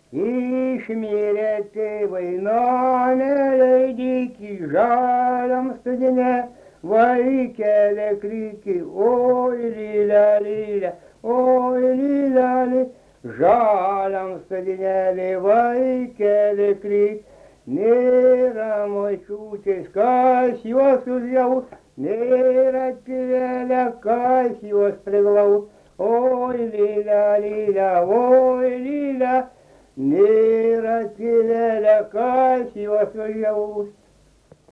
Išmirė tėvai nameliai žaliam studine, vaikelė kriki, oi lylia, lylia, oi lylia, lylia, žaliam studinelė vaikelė kriki. Nėra močiutės, kas juos užjaus, nėra tėvelė, kas juos priglaus. Oi lylia, lylia, oi lylia, nėra tėvelė, kas juos užjaus.